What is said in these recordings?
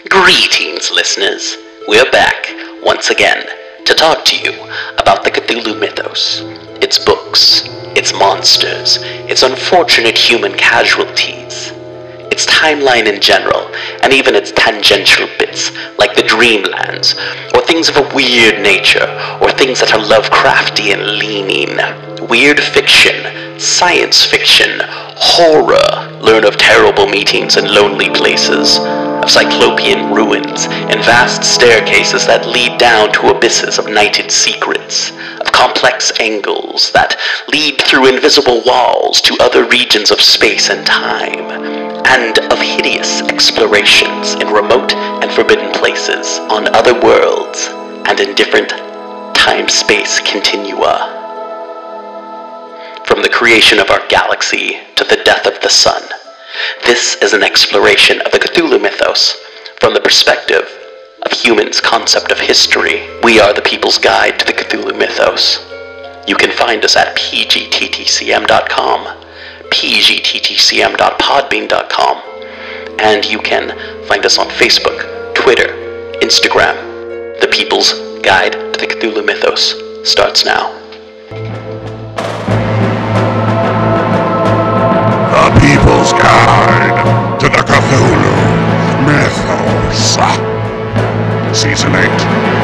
Greetings, listeners. We're back, once again, to talk to you about the Cthulhu mythos, its books, its monsters, its unfortunate human casualties, its timeline in general, and even its tangential bits, like the Dreamlands, or things of a weird nature, or things that are Lovecraftian leaning, weird fiction, science fiction, horror. Learn of terrible meetings in lonely places, of cyclopean ruins and vast staircases that lead down to abysses of nighted secrets, of complex angles that lead through invisible walls to other regions of space and time, and of hideous explorations in remote and forbidden places on other worlds and in different time-space continua. From the creation of our galaxy to the death of the sun, this is an exploration of the Cthulhu mythos from the perspective of humans' concept of history. We are the people's guide to the Cthulhu mythos. You can find us at pgttcm.com, pgttcm.podbean.com, and you can find us on Facebook, Twitter, Instagram. The People's Guide to the Cthulhu mythos starts now. The People's Guide to the Cthulhu Mythos. Season 8.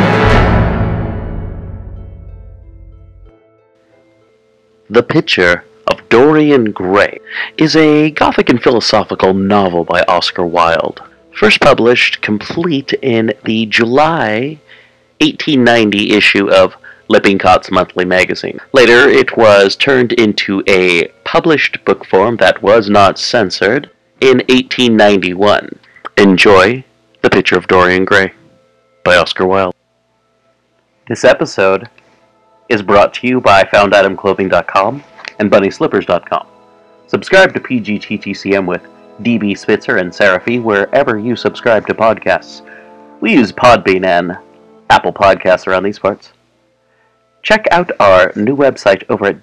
The Picture of Dorian Gray is a gothic and philosophical novel by Oscar Wilde. First published complete in the July 1890 issue of Lippincott's Monthly Magazine. Later, it was turned into a published book form that was not censored in 1891. Enjoy The Picture of Dorian Gray by Oscar Wilde. This episode is brought to you by FoundAdamClothing.com and BunnySlippers.com. Subscribe to PGTTCM with DB Spitzer and Seraphy wherever you subscribe to podcasts. We use Podbean and Apple Podcasts around these parts. Check out our new website over at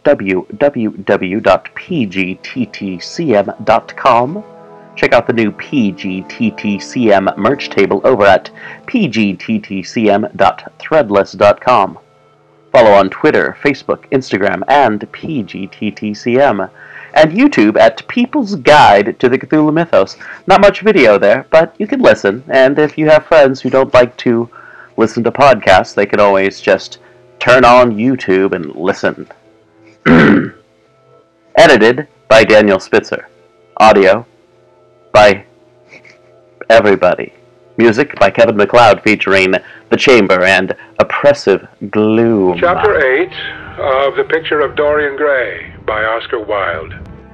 www.pgttcm.com. Check out the new PGTTCM merch table over at pgttcm.threadless.com. Follow on Twitter, Facebook, Instagram, and PGTTCM. And YouTube at People's Guide to the Cthulhu Mythos. Not much video there, but you can listen. And if you have friends who don't like to listen to podcasts, they can always just turn on YouTube and listen. Edited by Daniel Spitzer. Audio by everybody. Music by Kevin MacLeod featuring The Chamber and Oppressive Gloom. Chapter 8 of The Picture of Dorian Gray by Oscar Wilde.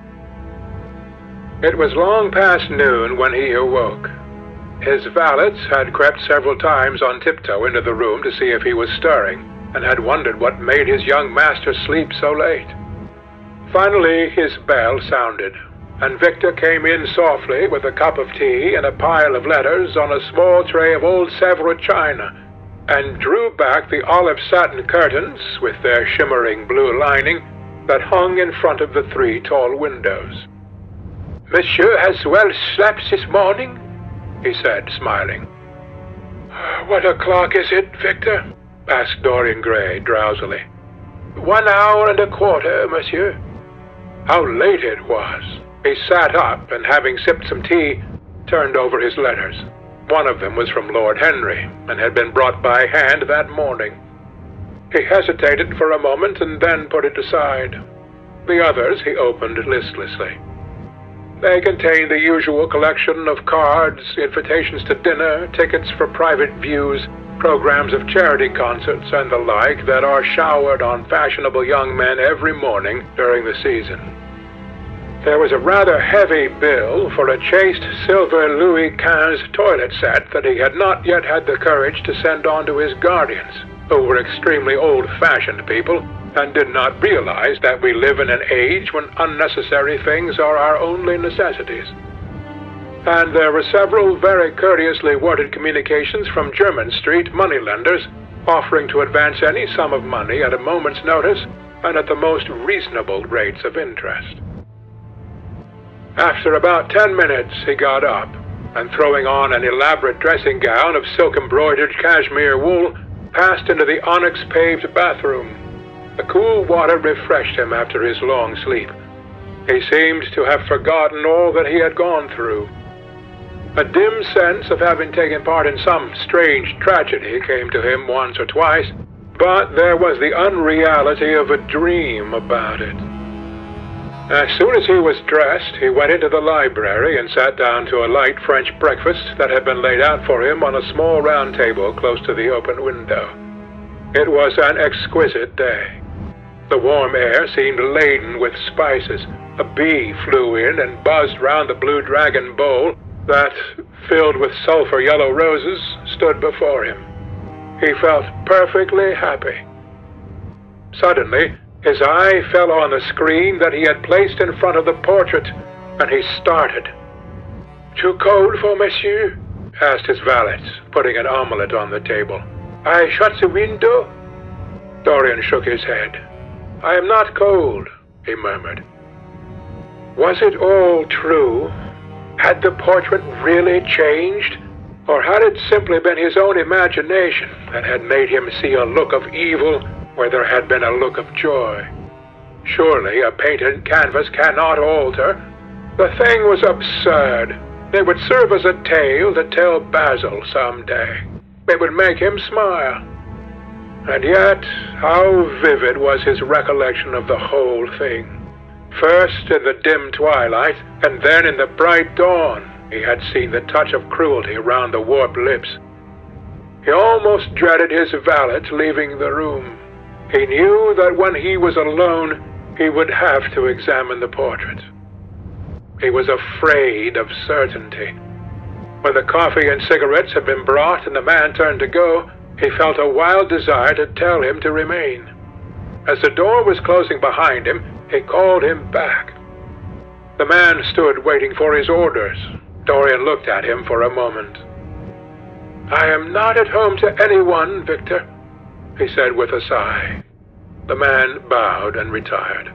It was long past noon when he awoke. His valets had crept several times on tiptoe into the room to see if he was stirring, and had wondered what made his young master sleep so late. Finally, his bell sounded, and Victor came in softly with a cup of tea and a pile of letters on a small tray of old Sèvres china, and drew back the olive satin curtains, with their shimmering blue lining, that hung in front of the 3 tall windows. "Monsieur has well slept this morning?" he said, smiling. "What o'clock is it, Victor?" asked Dorian Gray drowsily. 1 hour and a quarter, monsieur." How late it was! He sat up, and having sipped some tea, turned over his letters. One of them was from Lord Henry, and had been brought by hand that morning. He hesitated for a moment, and then put it aside. The others he opened listlessly. They contained the usual collection of cards, invitations to dinner, tickets for private views, programs of charity concerts, and the like that are showered on fashionable young men every morning during the season. There was a rather heavy bill for a chaste silver Louis XV toilet set that he had not yet had the courage to send on to his guardians, who were extremely old-fashioned people, and did not realize that we live in an age when unnecessary things are our only necessities. And there were several very courteously worded communications from Jermyn Street moneylenders offering to advance any sum of money at a moment's notice and at the most reasonable rates of interest. After about 10 minutes, he got up, and throwing on an elaborate dressing gown of silk-embroidered cashmere wool, passed into the onyx-paved bathroom. The cool water refreshed him after his long sleep. He seemed to have forgotten all that he had gone through. A dim sense of having taken part in some strange tragedy came to him once or twice, but there was the unreality of a dream about it. As soon as he was dressed, he went into the library and sat down to a light French breakfast that had been laid out for him on a small round table close to the open window. It was an exquisite day. The warm air seemed laden with spices. A bee flew in and buzzed round the Blue Dragon bowl that, filled with sulphur-yellow roses, stood before him. He felt perfectly happy. Suddenly, his eye fell on the screen that he had placed in front of the portrait, and he started. "Too cold for monsieur?" asked his valet, putting an omelette on the table. "I shut the window?" Dorian shook his head. "I am not cold," he murmured. Was it all true? Had the portrait really changed? Or had it simply been his own imagination that had made him see a look of evil where there had been a look of joy? Surely a painted canvas cannot alter. The thing was absurd. It would serve as a tale to tell Basil some day. It would make him smile. And yet, how vivid was his recollection of the whole thing. First in the dim twilight, and then in the bright dawn, he had seen the touch of cruelty round the warped lips. He almost dreaded his valet leaving the room. He knew that when he was alone, he would have to examine the portrait. He was afraid of certainty. When the coffee and cigarettes had been brought and the man turned to go, he felt a wild desire to tell him to remain. As the door was closing behind him, he called him back. The man stood waiting for his orders. Dorian looked at him for a moment. "I am not at home to anyone, Victor," he said with a sigh. The man bowed and retired.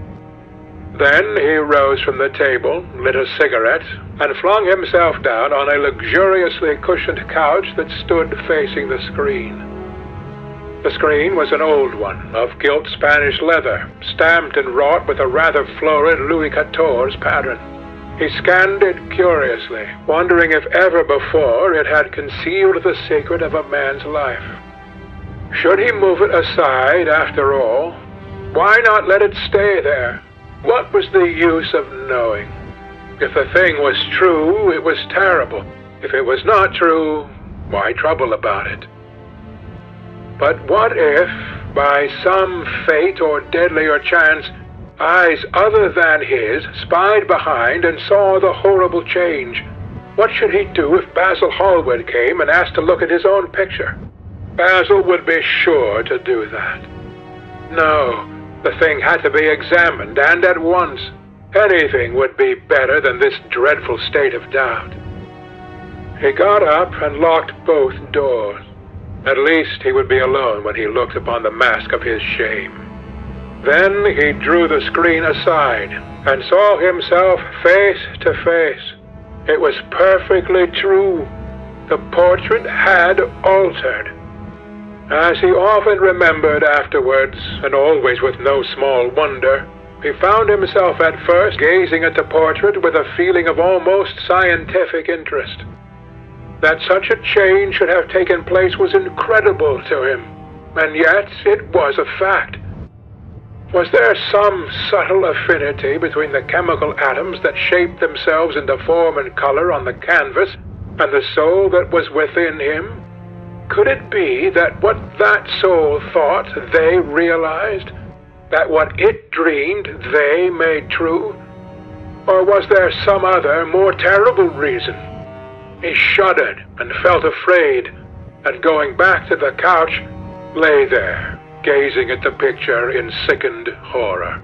Then he rose from the table, lit a cigarette, and flung himself down on a luxuriously cushioned couch that stood facing the screen. The screen was an old one, of gilt Spanish leather, stamped and wrought with a rather florid Louis XIV pattern. He scanned it curiously, wondering if ever before it had concealed the secret of a man's life. Should he move it aside after all? Why not let it stay there? What was the use of knowing? If the thing was true, it was terrible. If it was not true, why trouble about it? But what if, by some fate or deadlier chance, eyes other than his spied behind and saw the horrible change? What should he do if Basil Hallward came and asked to look at his own picture? Basil would be sure to do that. No, the thing had to be examined, and at once. Anything would be better than this dreadful state of doubt. He got up and locked both doors. At least he would be alone when he looked upon the mask of his shame. Then he drew the screen aside and saw himself face to face. It was perfectly true. The portrait had altered. As he often remembered afterwards, and always with no small wonder, he found himself at first gazing at the portrait with a feeling of almost scientific interest. That such a change should have taken place was incredible to him, and yet it was a fact. Was there some subtle affinity between the chemical atoms that shaped themselves into form and color on the canvas and the soul that was within him? Could it be that what that soul thought they realized? That what it dreamed they made true? Or was there some other, more terrible reason? He shuddered and felt afraid, and going back to the couch, lay there, gazing at the picture in sickened horror.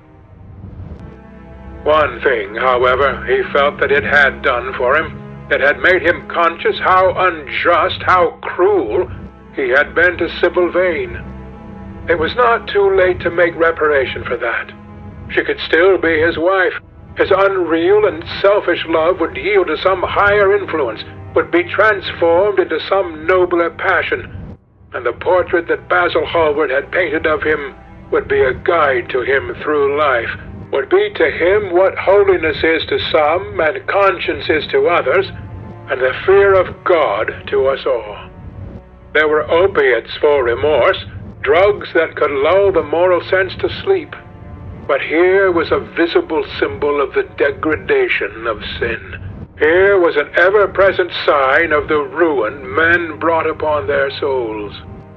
One thing, however, he felt that it had done for him. It had made him conscious how unjust, how cruel he had been to Sybil Vane. It was not too late to make reparation for that. She could still be his wife, His unreal and selfish love would yield to some higher influence, would be transformed into some nobler passion, and the portrait that Basil Hallward had painted of him would be a guide to him through life, would be to him what holiness is to some and conscience is to others, and the fear of God to us all. There were opiates for remorse, drugs that could lull the moral sense to sleep. But here was a visible symbol of the degradation of sin. Here was an ever-present sign of the ruin men brought upon their souls.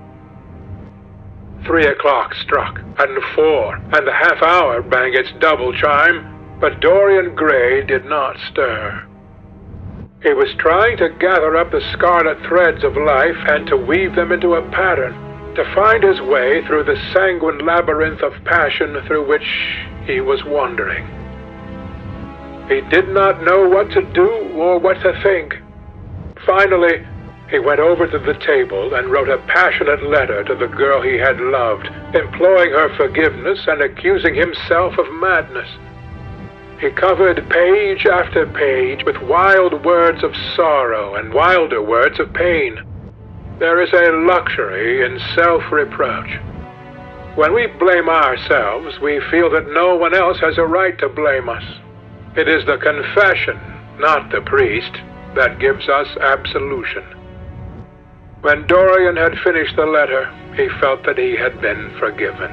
3 o'clock struck, and 4, and the half-hour rang its double chime, but Dorian Gray did not stir. He was trying to gather up the scarlet threads of life and to weave them into a pattern, to find his way through the sanguine labyrinth of passion through which he was wandering. He did not know what to do or what to think. Finally, he went over to the table and wrote a passionate letter to the girl he had loved, imploring her forgiveness and accusing himself of madness. He covered page after page with wild words of sorrow and wilder words of pain. There is a luxury in self-reproach. When we blame ourselves, we feel that no one else has a right to blame us. It is the confession, not the priest, that gives us absolution. When Dorian had finished the letter, he felt that he had been forgiven.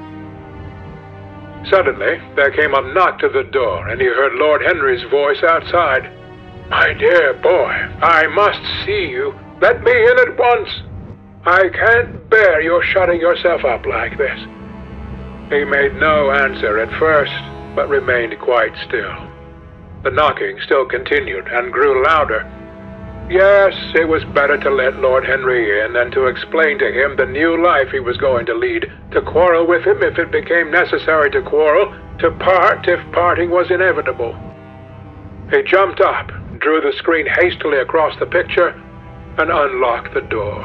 Suddenly, there came a knock to the door, and he heard Lord Henry's voice outside. "My dear boy, I must see you. Let me in at once. I can't bear your shutting yourself up like this." He made no answer at first, but remained quite still. The knocking still continued and grew louder. Yes, it was better to let Lord Henry in and to explain to him the new life he was going to lead, to quarrel with him if it became necessary to quarrel, to part if parting was inevitable. He jumped up, drew the screen hastily across the picture, and unlocked the door.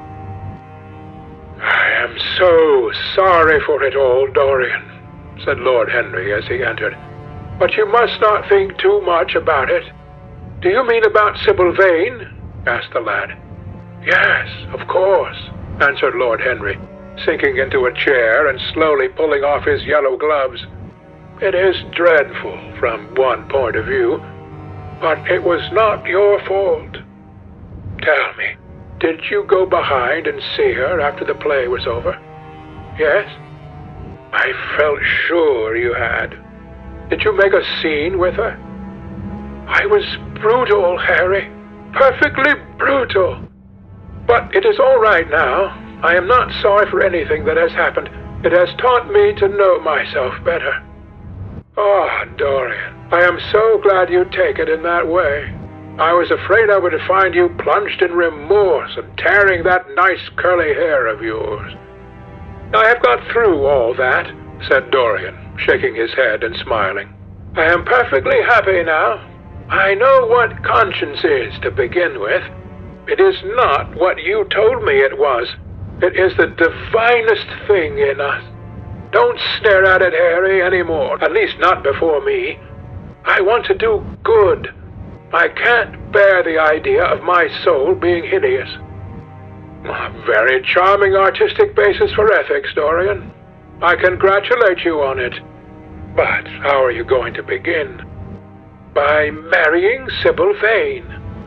"I am so sorry for it all, Dorian," said Lord Henry as he entered. "But you must not think too much about it." "Do you mean about Sybil Vane?" asked the lad. "Yes, of course," answered Lord Henry, sinking into a chair and slowly pulling off his yellow gloves. "It is dreadful from one point of view, but it was not your fault. Tell me, did you go behind and see her after the play was over?" "Yes." "I felt sure you had. Did you make a scene with her?" "I was brutal, Harry. Perfectly brutal. But it is all right now. I am not sorry for anything that has happened. It has taught me to know myself better." "Ah, Dorian, I am so glad you take it in that way. I was afraid I would find you plunged in remorse and tearing that nice curly hair of yours." "I have got through all that," said Dorian, shaking his head and smiling. "I am perfectly happy now. I know what conscience is to begin with. It is not what you told me it was. It is the divinest thing in us. Don't stare at it, Harry, anymore, at least not before me. I want to do good. I can't bear the idea of my soul being hideous." "A very charming artistic basis for ethics, Dorian. I congratulate you on it. But how are you going to begin?" "By marrying Sybil Vane."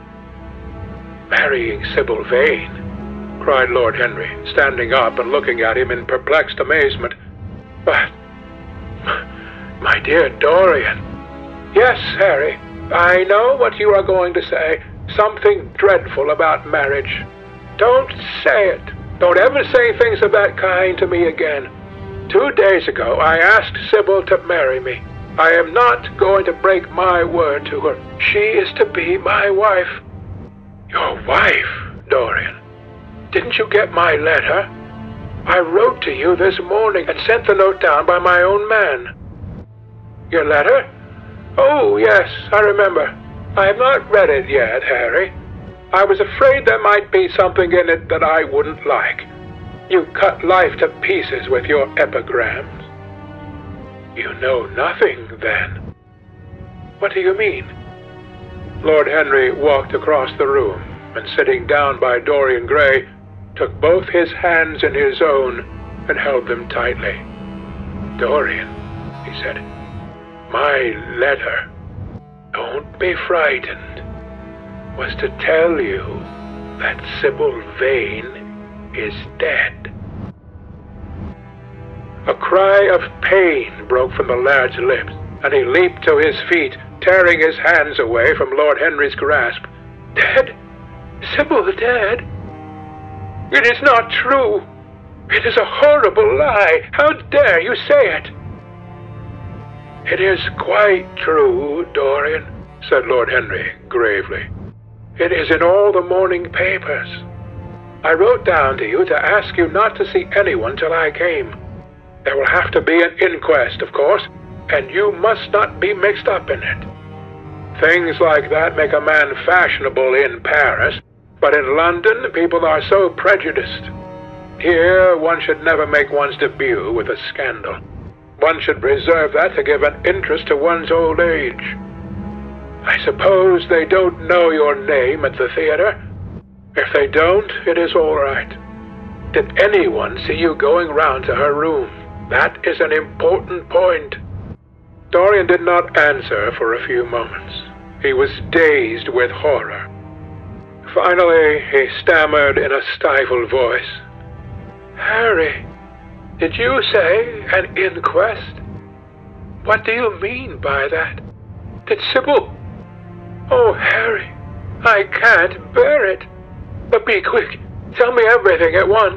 "Marrying Sybil Vane?" cried Lord Henry, standing up and looking at him in perplexed amazement. "But, my dear Dorian—" "Yes, Harry, I know what you are going to say. Something dreadful about marriage. Don't say it. Don't ever say things of that kind to me again. 2 days ago I asked Sybil to marry me. I am not going to break my word to her. She is to be my wife." "Your wife, Dorian? Didn't you get my letter? I wrote to you this morning and sent the note down by my own man." "Your letter? Oh, yes, I remember. I have not read it yet, Harry. I was afraid there might be something in it that I wouldn't like. You cut life to pieces with your epigrams." "You know nothing, then?" What do you mean? Lord Henry walked across the room and, sitting down by Dorian Gray, took both his hands in his own and held them tightly. "Dorian," he said, "my letter, don't be frightened, was to tell you that Sybil Vane is dead." A cry of pain broke from the lad's lips, and he leaped to his feet, tearing his hands away from Lord Henry's grasp. "Dead? Sybil dead? It is not true. It is a horrible lie. How dare you say it?" "It is quite true, Dorian," said Lord Henry gravely. "It is in all the morning papers. I wrote down to you to ask you not to see anyone till I came. There will have to be an inquest, of course, and you must not be mixed up in it. Things like that make a man fashionable in Paris, but in London people are so prejudiced. Here one should never make one's debut with a scandal. One should reserve that to give an interest to one's old age. I suppose they don't know your name at the theater? If they don't, it is all right. Did anyone see you going round to her room? That is an important point." Dorian did not answer for a few moments. He was dazed with horror. Finally, he stammered in a stifled voice, "Harry, did you say an inquest? What do you mean by that? Did Sybil? Oh, Harry, I can't bear it. But be quick. Tell me everything at once."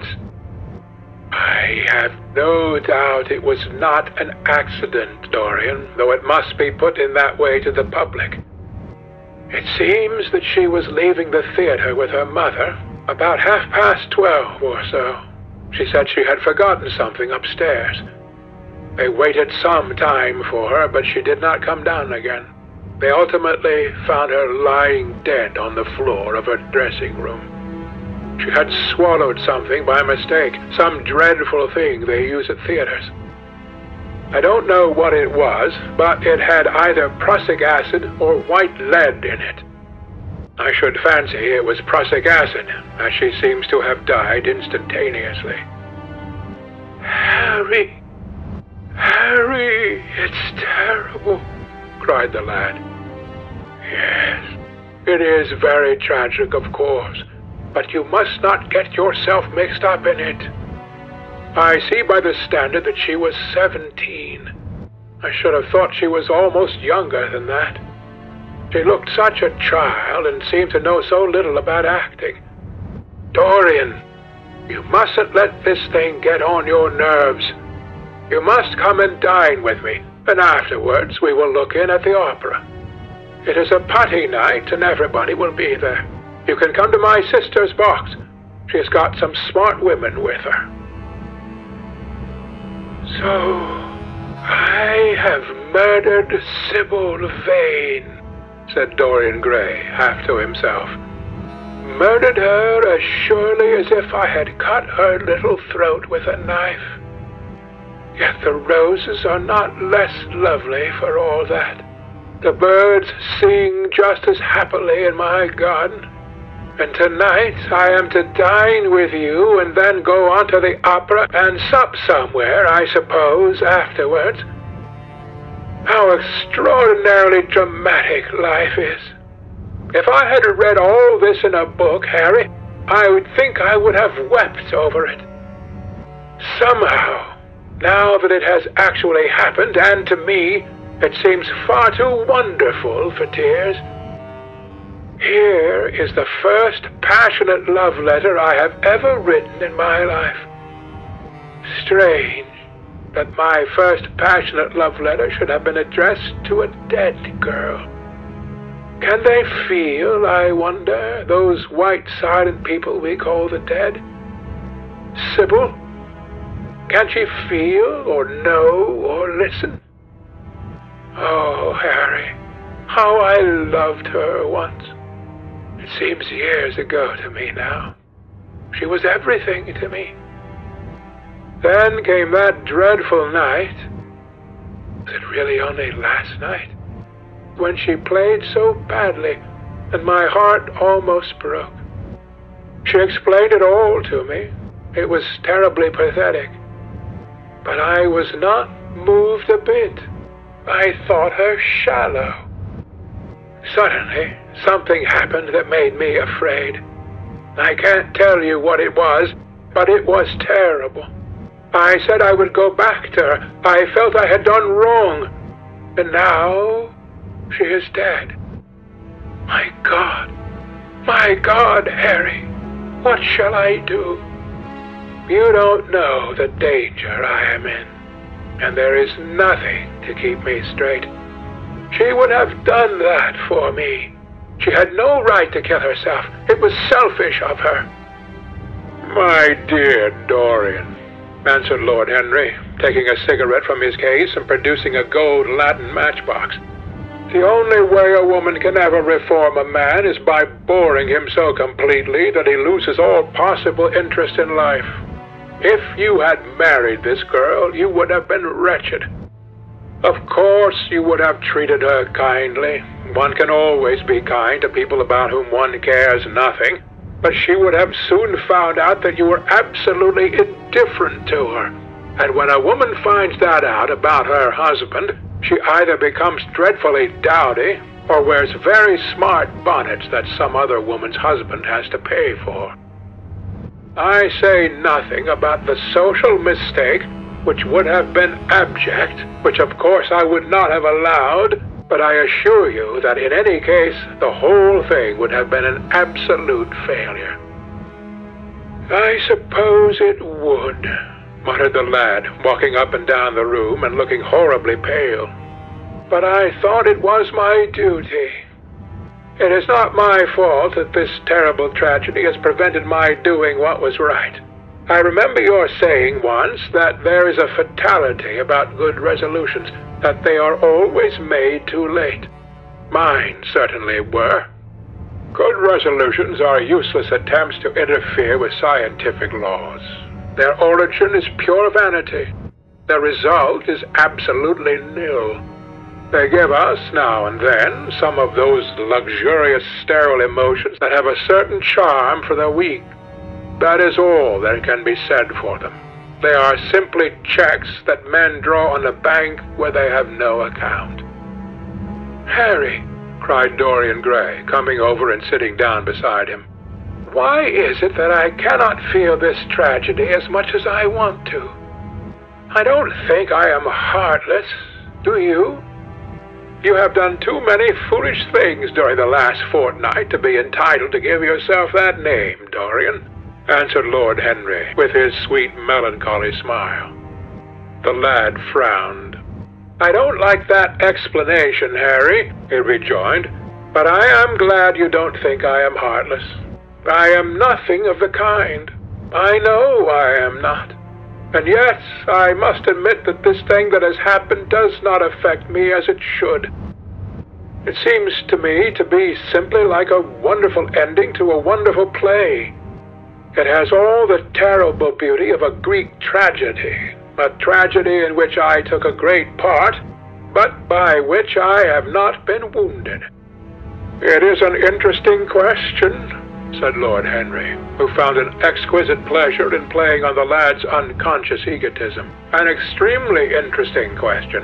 "I have no doubt it was not an accident, Dorian, though it must be put in that way to the public. It seems that she was leaving the theater with her mother about 12:30 or so. She said she had forgotten something upstairs. They waited some time for her, but she did not come down again. They ultimately found her lying dead on the floor of her dressing room. She had swallowed something by mistake, some dreadful thing they use at theaters. I don't know what it was, but it had either prussic acid or white lead in it. I should fancy it was prussic acid, as she seems to have died instantaneously." "Harry! Harry! It's terrible!" cried the lad. "Yes, it is very tragic, of course, but you must not get yourself mixed up in it. I see by the Standard that she was 17. I should have thought she was almost younger than that. She looked such a child and seemed to know so little about acting. Dorian, you mustn't let this thing get on your nerves. You must come and dine with me, and afterwards we will look in at the opera. It is a putty night and everybody will be there. You can come to my sister's box. She's got some smart women with her." "So, I have murdered Sybil Vane," said Dorian Gray, half to himself. "Murdered her as surely as if I had cut her little throat with a knife. Yet the roses are not less lovely for all that. The birds sing just as happily in my garden. And tonight I am to dine with you and then go on to the opera and sup somewhere, I suppose, afterwards. How extraordinarily dramatic life is. If I had read all this in a book, Harry, I would think I would have wept over it. Somehow, now that it has actually happened, and to me, it seems far too wonderful for tears. Here is the first passionate love letter I have ever written in my life. Strange that my first passionate love letter should have been addressed to a dead girl. Can they feel, I wonder, those white silent people we call the dead? Sybil? Can she feel, or know, or listen? Oh, Harry, how I loved her once. It seems years ago to me now. She was everything to me. Then came that dreadful night. Was it really only last night? when she played so badly, and my heart almost broke. She explained it all to me. It was terribly pathetic. But I was not moved a bit. I thought her shallow. Suddenly, something happened that made me afraid. I can't tell you what it was, but it was terrible. I said I would go back to her. I felt I had done wrong. And now, she is dead. My God, Harry, what shall I do? You don't know the danger I am in, and there is nothing to keep me straight. She would have done that for me. She had no right to kill herself. It was selfish of her. My dear Dorian, answered Lord Henry, taking a cigarette from his case and producing a gold Latin matchbox. The only way a woman can ever reform a man is by boring him so completely that he loses all possible interest in life. If you had married this girl, you would have been wretched. Of course, you would have treated her kindly. One can always be kind to people about whom one cares nothing. But she would have soon found out that you were absolutely indifferent to her. And when a woman finds that out about her husband, she either becomes dreadfully dowdy or wears very smart bonnets that some other woman's husband has to pay for. I say nothing about the social mistake, which would have been abject, which of course I would not have allowed, but I assure you that in any case, the whole thing would have been an absolute failure. I suppose it would, muttered the lad, walking up and down the room and looking horribly pale. But I thought it was my duty. It is not my fault that this terrible tragedy has prevented my doing what was right. I remember your saying once that there is a fatality about good resolutions, that they are always made too late. Mine certainly were. Good resolutions are useless attempts to interfere with scientific laws. Their origin is pure vanity. Their result is absolutely nil. They give us, now and then, some of those luxurious sterile emotions that have a certain charm for the weak. That is all that can be said for them. They are simply checks that men draw on a bank where they have no account. Harry, cried Dorian Gray, coming over and sitting down beside him. Why is it that I cannot feel this tragedy as much as I want to? I don't think I am heartless, do you? You have done too many foolish things during the last fortnight to be entitled to give yourself that name, Dorian, answered Lord Henry, with his sweet melancholy smile. The lad frowned. I don't like that explanation, Harry, he rejoined, but I am glad you don't think I am heartless. I am nothing of the kind. I know I am not. And yet, I must admit that this thing that has happened does not affect me as it should. It seems to me to be simply like a wonderful ending to a wonderful play. It has all the terrible beauty of a Greek tragedy, a tragedy in which I took a great part, but by which I have not been wounded. It is an interesting question, said Lord Henry, who found an exquisite pleasure in playing on the lad's unconscious egotism. An extremely interesting question.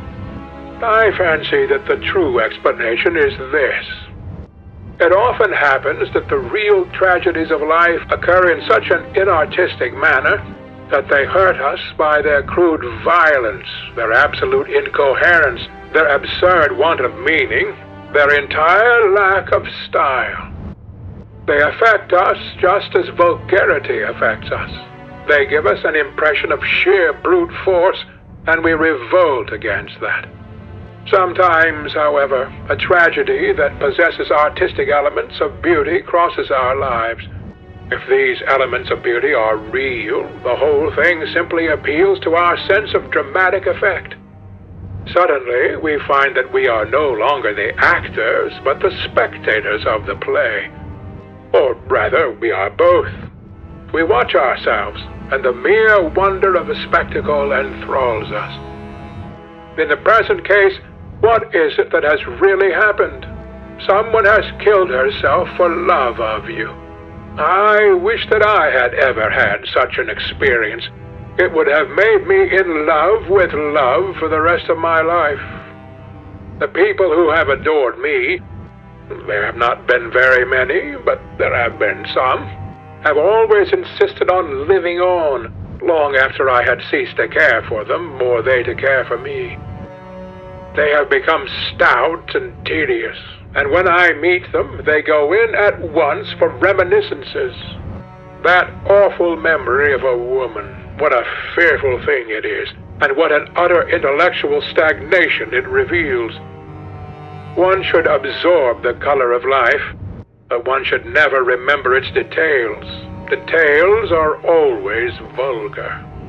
I fancy that the true explanation is this. It often happens that the real tragedies of life occur in such an inartistic manner that they hurt us by their crude violence, their absolute incoherence, their absurd want of meaning, their entire lack of style. They affect us just as vulgarity affects us. They give us an impression of sheer brute force, and we revolt against that. Sometimes, however, a tragedy that possesses artistic elements of beauty crosses our lives. If these elements of beauty are real, the whole thing simply appeals to our sense of dramatic effect. Suddenly, we find that we are no longer the actors, but the spectators of the play. Or rather, we are both. We watch ourselves, and the mere wonder of the spectacle enthralls us. In the present case, What is it that has really happened? Someone has killed herself for love of you. I wish that I had ever had such an experience. It would have made me in love with love for the rest of my life. The people who have adored me, there have not been very many, but there have been some, have always insisted on living on, long after I had ceased to care for them, or they to care for me. They have become stout and tedious, and when I meet them, they go in at once for reminiscences. That awful memory of a woman, what a fearful thing it is, and what an utter intellectual stagnation it reveals. One should absorb the color of life, but one should never remember its details. Details are always vulgar.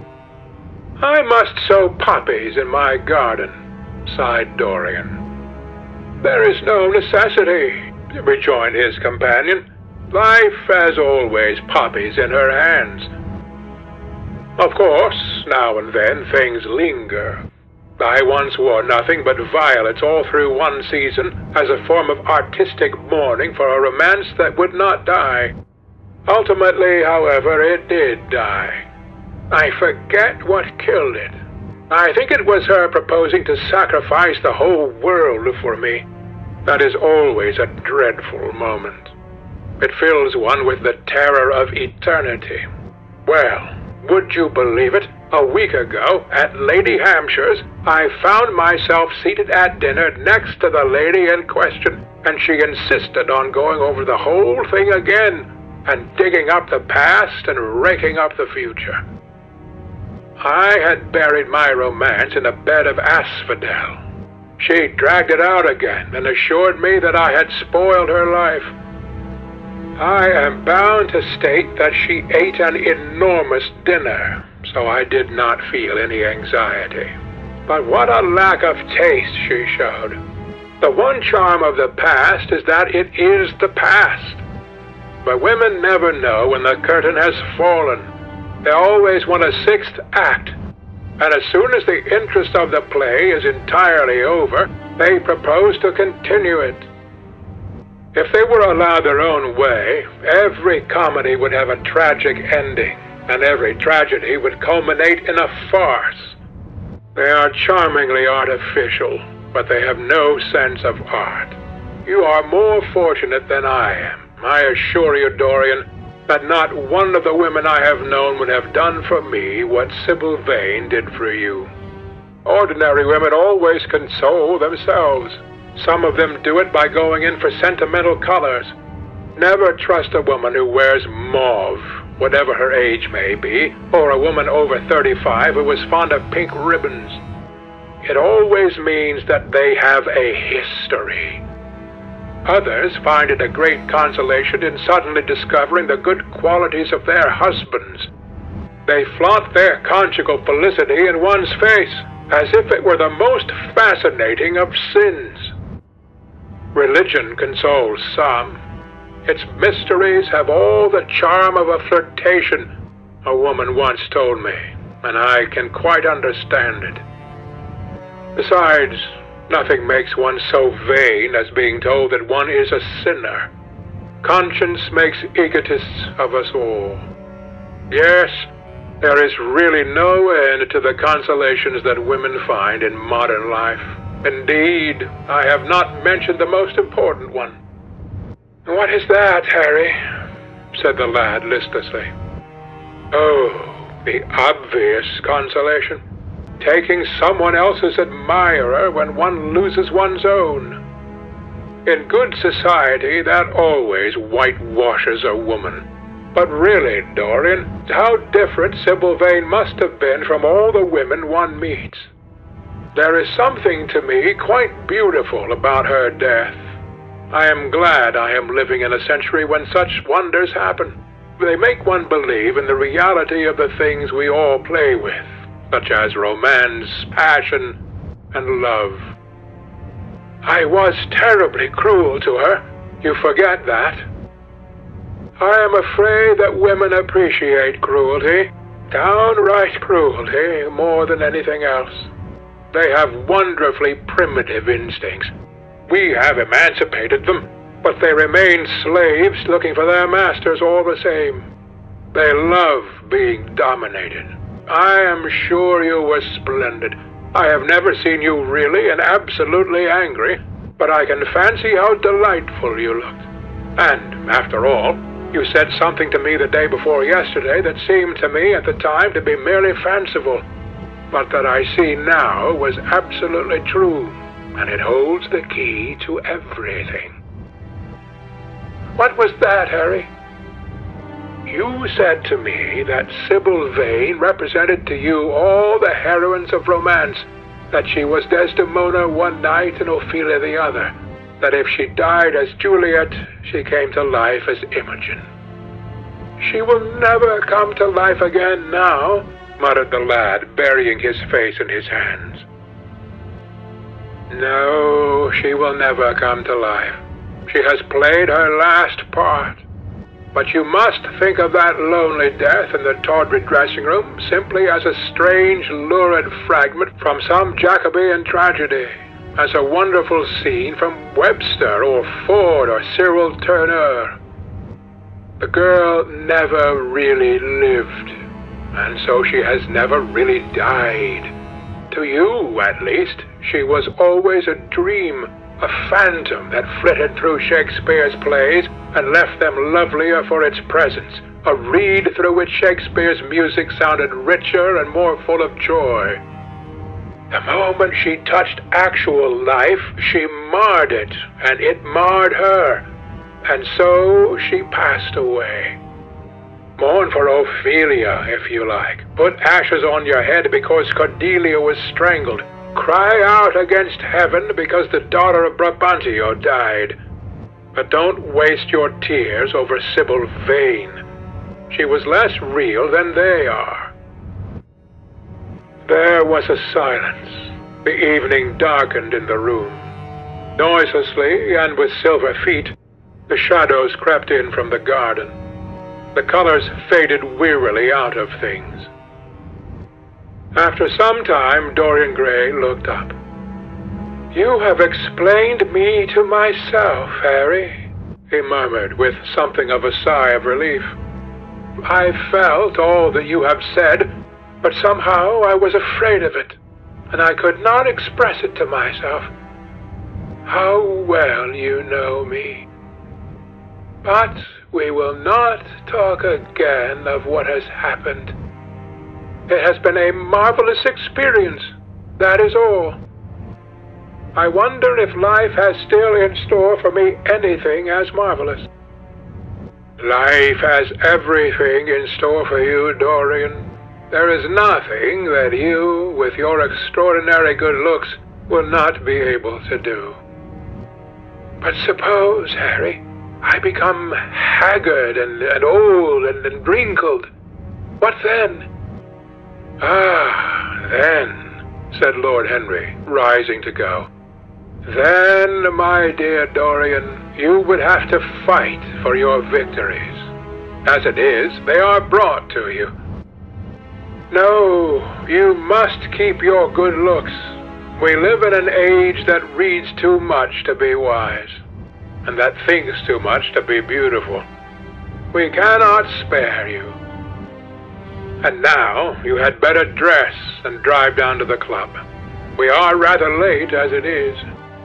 I must sow poppies in my garden, sighed Dorian. There is no necessity, rejoined his companion. Life has always poppies in her hands. Of course, now and then things linger. I once wore nothing but violets all through one season as a form of artistic mourning for a romance that would not die. Ultimately, however, it did die. I forget what killed it. I think it was her proposing to sacrifice the whole world for me. That is always a dreadful moment. It fills one with the terror of eternity. Well, would you believe it? A week ago, at Lady Hampshire's, I found myself seated at dinner next to the lady in question, and she insisted on going over the whole thing again, and digging up the past and raking up the future. I had buried my romance in a bed of asphodel. She dragged it out again and assured me that I had spoiled her life. I am bound to state that she ate an enormous dinner, so I did not feel any anxiety. But what a lack of taste she showed. The one charm of the past is that it is the past. But women never know when the curtain has fallen. They always want a sixth act, and as soon as the interest of the play is entirely over, they propose to continue it. If they were allowed their own way, every comedy would have a tragic ending, and every tragedy would culminate in a farce. They are charmingly artificial, but they have no sense of art. You are more fortunate than I am. I assure you, Dorian, that not one of the women I have known would have done for me what Sybil Vane did for you. Ordinary women always console themselves. Some of them do it by going in for sentimental colors. Never trust a woman who wears mauve, whatever her age may be, or a woman over 35 who is fond of pink ribbons. It always means that they have a history. Others find it a great consolation in suddenly discovering the good qualities of their husbands. They flaunt their conjugal felicity in one's face, as if it were the most fascinating of sins. Religion consoles some. Its mysteries have all the charm of a flirtation, a woman once told me, and I can quite understand it. Besides, nothing makes one so vain as being told that one is a sinner. Conscience makes egotists of us all. Yes, there is really no end to the consolations that women find in modern life. Indeed, I have not mentioned the most important one. What is that, Harry? Said the lad listlessly. Oh, the obvious consolation. Taking someone else's admirer when one loses one's own. In good society, that always whitewashes a woman. But really, Dorian, how different Sybil Vane must have been from all the women one meets. There is something to me quite beautiful about her death. I am glad I am living in a century when such wonders happen. They make one believe in the reality of the things we all play with, such as romance, passion, and love. I was terribly cruel to her. You forget that. I am afraid that women appreciate cruelty, downright cruelty, more than anything else. They have wonderfully primitive instincts. We have emancipated them, but they remain slaves looking for their masters all the same. They love being dominated. I am sure you were splendid. I have never seen you really and absolutely angry, but I can fancy how delightful you looked. And, after all, you said something to me the day before yesterday that seemed to me at the time to be merely fanciful, but that I see now was absolutely true, and it holds the key to everything. What was that, Harry? You said to me that Sybil Vane represented to you all the heroines of romance, that she was Desdemona one night and Ophelia the other, that if she died as Juliet, she came to life as Imogen. She will never come to life again now, muttered the lad, burying his face in his hands. No, she will never come to life. She has played her last part. But you must think of that lonely death in the tawdry dressing room simply as a strange, lurid fragment from some Jacobean tragedy, as a wonderful scene from Webster or Ford or Cyril Tourneur. The girl never really lived, and so she has never really died. To you, at least, she was always a dream, a phantom that flitted through Shakespeare's plays and left them lovelier for its presence, a reed through which Shakespeare's music sounded richer and more full of joy. The moment she touched actual life, she marred it, and it marred her, and so she passed away. Mourn for Ophelia, if you like. Put ashes on your head because Cordelia was strangled. Cry out against heaven because the daughter of Brabantio died. But don't waste your tears over Sybil Vane. She was less real than they are. There was a silence. The evening darkened in the room. Noiselessly and with silver feet, the shadows crept in from the garden. The colors faded wearily out of things. After some time, Dorian Gray looked up. "You have explained me to myself, Harry," he murmured with something of a sigh of relief. "I felt all that you have said, but somehow I was afraid of it, and I could not express it to myself. How well you know me. But we will not talk again of what has happened. It has been a marvelous experience, that is all. I wonder if life has still in store for me anything as marvelous." "Life has everything in store for you, Dorian. There is nothing that you, with your extraordinary good looks, will not be able to do. But suppose, Harry, I become haggard and old and wrinkled. What then?" "Ah, then," said Lord Henry, rising to go. "Then, my dear Dorian, you would have to fight for your victories. As it is, they are brought to you. No, you must keep your good looks. We live in an age that reads too much to be wise, and that thinks too much to be beautiful. We cannot spare you. And now you had better dress and drive down to the club. We are rather late as it is."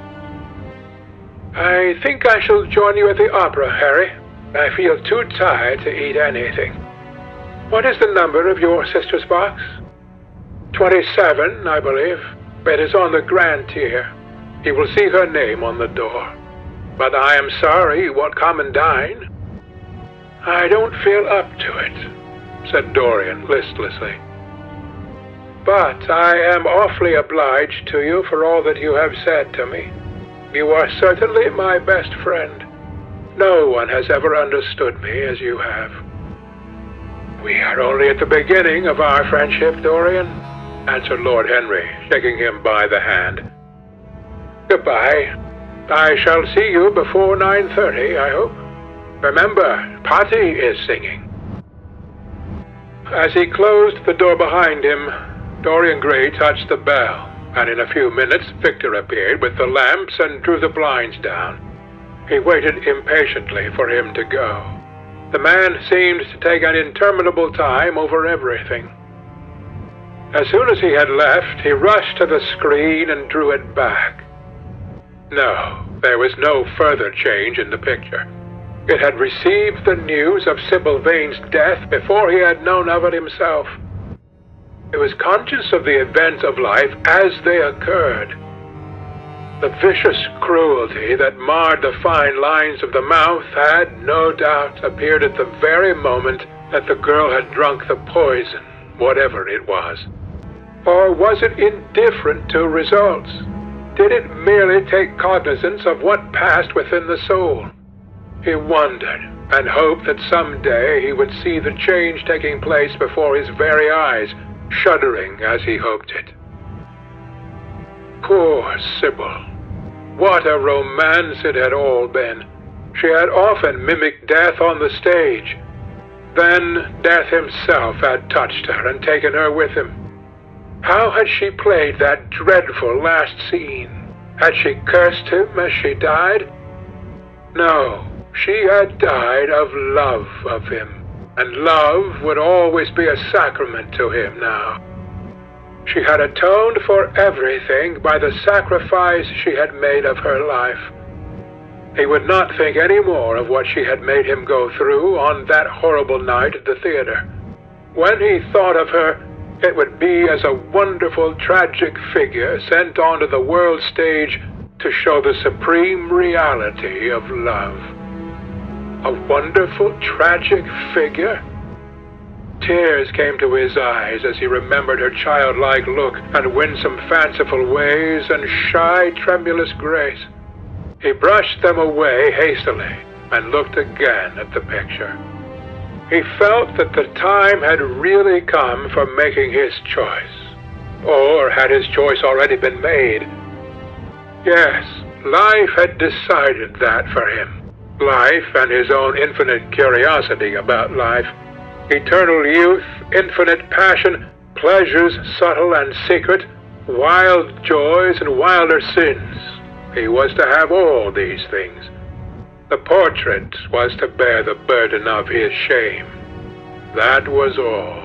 "I think I shall join you at the opera, Harry. I feel too tired to eat anything. What is the number of your sister's box?" 27, I believe. It is on the grand tier. You will see her name on the door. But I am sorry you won't come and dine." "I don't feel up to it," said Dorian listlessly. "But I am awfully obliged to you for all that you have said to me. You are certainly my best friend. No one has ever understood me as you have." "We are only at the beginning of our friendship, Dorian," answered Lord Henry, shaking him by the hand. "Goodbye. I shall see you before 9:30, I hope. Remember, Patti is singing." As he closed the door behind him, Dorian Gray touched the bell, and in a few minutes Victor appeared with the lamps and drew the blinds down. He waited impatiently for him to go. The man seemed to take an interminable time over everything. As soon as he had left, he rushed to the screen and drew it back. No, there was no further change in the picture. It had received the news of Sybil Vane's death before he had known of it himself. It was conscious of the events of life as they occurred. The vicious cruelty that marred the fine lines of the mouth had, no doubt, appeared at the very moment that the girl had drunk the poison, whatever it was. Or was it indifferent to results? Did it merely take cognizance of what passed within the soul? He wondered, and hoped that someday he would see the change taking place before his very eyes, shuddering as he hoped it. Poor Sybil. What a romance it had all been. She had often mimicked death on the stage. Then death himself had touched her and taken her with him. How had she played that dreadful last scene? Had she cursed him as she died? No, she had died of love of him, and love would always be a sacrament to him now. She had atoned for everything by the sacrifice she had made of her life. He would not think any more of what she had made him go through on that horrible night at the theater. When he thought of her, it would be as a wonderful tragic figure sent onto the world stage to show the supreme reality of love. A wonderful tragic figure? Tears came to his eyes as he remembered her childlike look and winsome fanciful ways and shy tremulous grace. He brushed them away hastily and looked again at the picture. He felt that the time had really come for making his choice. Or had his choice already been made? Yes, life had decided that for him. Life and his own infinite curiosity about life. Eternal youth, infinite passion, pleasures subtle and secret, wild joys and wilder sins. He was to have all these things. The portrait was to bear the burden of his shame. That was all.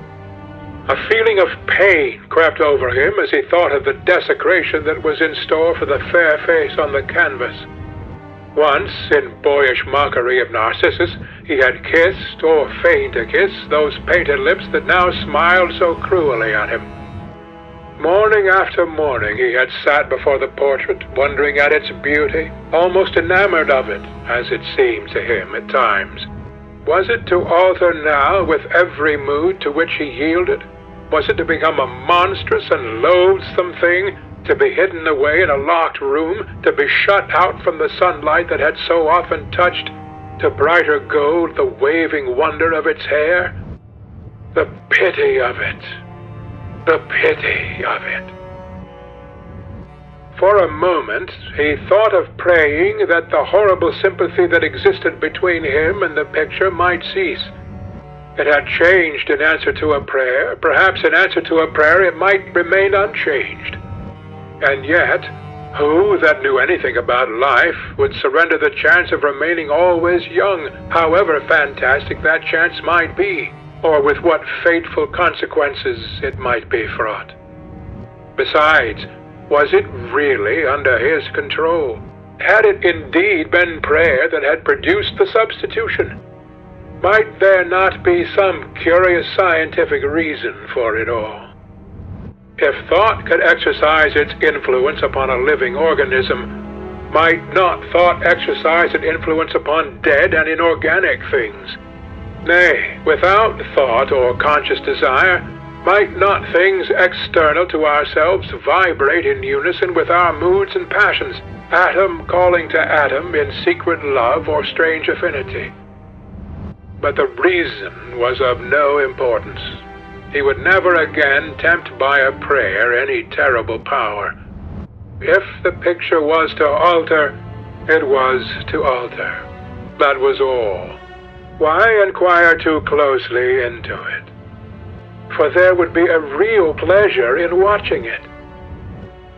A feeling of pain crept over him as he thought of the desecration that was in store for the fair face on the canvas. Once, in boyish mockery of Narcissus, he had kissed, or feigned to kiss, those painted lips that now smiled so cruelly at him. Morning after morning he had sat before the portrait, wondering at its beauty, almost enamored of it, as it seemed to him at times. Was it to alter now with every mood to which he yielded? Was it to become a monstrous and loathsome thing, to be hidden away in a locked room, to be shut out from the sunlight that had so often touched to brighter gold the waving wonder of its hair? The pity of it! The pity of it! For a moment he thought of praying that the horrible sympathy that existed between him and the picture might cease. It had changed in answer to a prayer. Perhaps in answer to a prayer it might remain unchanged. And yet, who that knew anything about life would surrender the chance of remaining always young, however fantastic that chance might be, or with what fateful consequences it might be fraught? Besides, was it really under his control? Had it indeed been prayer that had produced the substitution? Might there not be some curious scientific reason for it all? If thought could exercise its influence upon a living organism, might not thought exercise an influence upon dead and inorganic things? Nay, without thought or conscious desire, might not things external to ourselves vibrate in unison with our moods and passions, atom calling to atom in secret love or strange affinity? But the reason was of no importance. He would never again tempt by a prayer any terrible power. If the picture was to alter, it was to alter. That was all. Why inquire too closely into it? For there would be a real pleasure in watching it.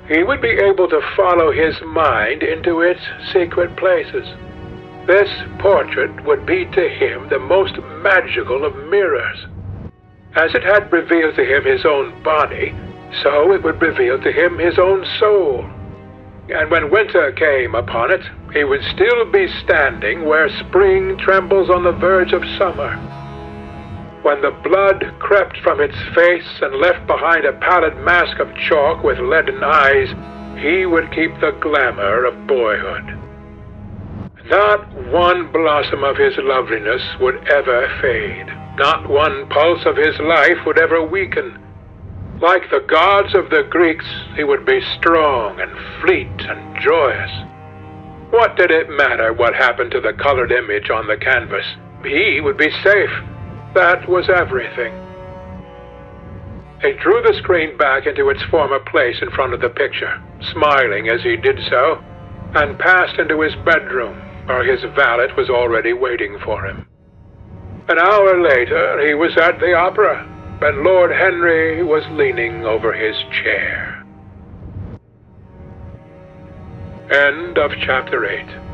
he would be able to follow his mind into its secret places. This portrait would be to him the most magical of mirrors. As it had revealed to him his own body, so it would reveal to him his own soul. And when winter came upon it, he would still be standing where spring trembles on the verge of summer. When the blood crept from its face and left behind a pallid mask of chalk with leaden eyes, he would keep the glamour of boyhood. Not one blossom of his loveliness would ever fade. Not one pulse of his life would ever weaken. Like the gods of the Greeks, he would be strong and fleet and joyous. What did it matter what happened to the colored image on the canvas? He would be safe. That was everything. He drew the screen back into its former place in front of the picture, smiling as he did so, and passed into his bedroom, where his valet was already waiting for him. An hour later, he was at the opera, and Lord Henry was leaning over his chair. End of chapter 8.